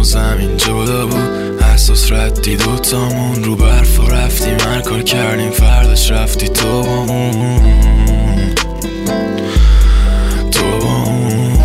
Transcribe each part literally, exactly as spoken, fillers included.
و زمین جدا بود، احساس ردی دوتامون رو برف و رفتیم هر کار کردیم فرداش رفتی تو با اون تو با اون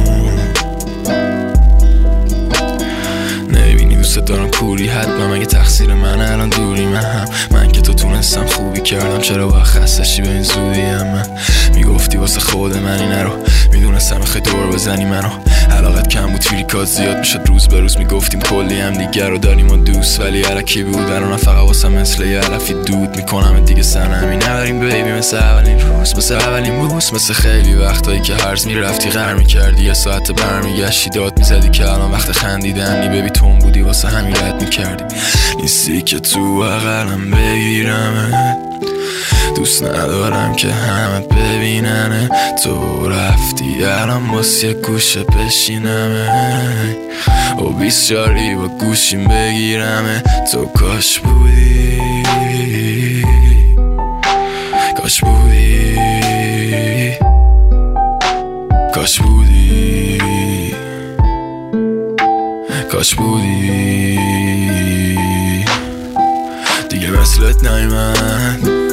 نمیبینی دوست دارم کوری حتما مگه تقصیر من الان دوری من هم من که تو تونستم خوبی کردم چرا باید خستشی به این زودی هم من میگفتی واسه خود من اینه رو میدونستم خیلی دور بزنی منو علاقت کم بود فیریکات زیاد میشد روز به روز میگفتیم کلی هم دیگر رو داریم و دوست ولی علکی بود الان فقط واسه مثل یه علفی دود میکنم دیگه سنمی نبریم بیبی مثل اولین روز مثل اولین بوس مثل خیلی وقتایی که هرز میرفتی غر میکردی یه ساعت برمیگشتی داد میزدی که الان وقت خندیدنی بیبی تون بودی واسه همین رد میکردی نیستی که تو بغلم بگیرمت دوست ندارم که همه ببیننه تو رفتی الان واسه یه گوشه بشینمه و بیست جاری با گوشیم بگیرمه تو کاش بودی کاش بودی کاش بودی کاش بودی دیگه مثلت نیمد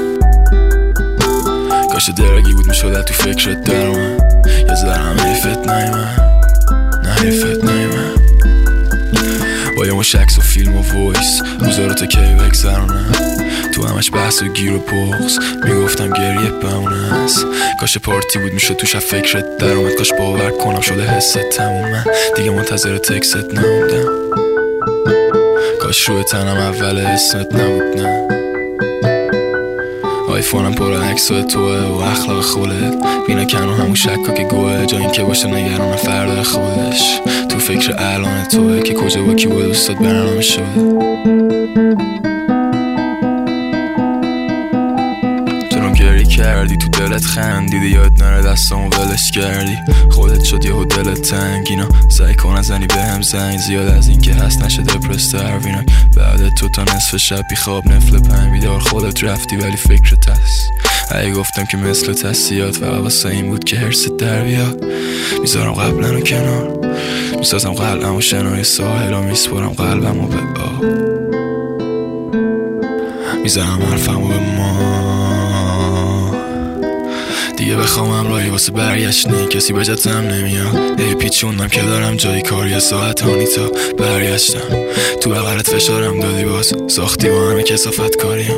کاش درگی بود میشد تو فکرت در من یه ذرم حیفت نیمد نه حیفت نیمد با یه مش عکس و فیلم و وایس روزا رو تا کی بگذرونم تو همش بحث و گیر و بغض میگفتم گریه بمونه است کاش پارتی بود میشد توش از فکرت در اومد کاش باور کنم شده حست تمومه دیگه منتظر تکست نموندم کاش روی تنم اول اسمت نبود نه آیفونم پر عکسای توه و اخلاق خودت بینا کنو همون شکا که گوه جا این که باشه نگران فردا خودش تو فکر الان توه که کجا با کی با دوستات برنامه شده تو گری کردی تو دلت خندیدی یاد نره دستامو ولش کردی خودت شد یهو دلت تنگ اینا سعی کن نزنی بهم زنگ زیاد از این که هست نشه دپرس تروینک بعد تو تا نصف شب بی خواب نفل پنج بیدار خودت رفتی ولی فکرت هست ای گفتم که مثل تسیات فقط واسه این بود که حرست در بیاد میذارم قبلن و کنار میسازم قلبم و شنای ساحل و میسپرم قلبم و به آب میذارم حرفم و به ما دیگه بخوام همراهی واسه برگشت کسی به جتم نمیاد ای پیچوندم که دارم جایی کار یه ساعت هانی تا برگشتم تو بغلت فشارم دادی باز ساختی با همه کسافت کاریم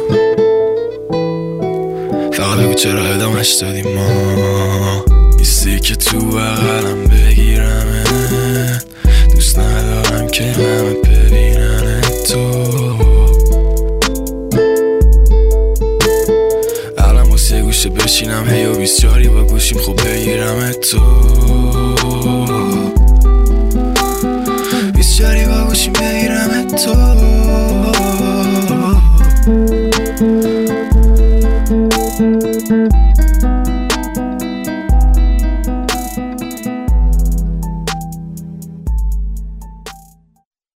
فقط بگو چرا ادامش دادی ما نیستی که تو بغلم بگیرمه دوست ندارم که همه ببینن تو یه گوشه بشینم هی و بیست جاری با گوشیم خوب بگیرم تو بیست جاری با گوشیم بگیرم تو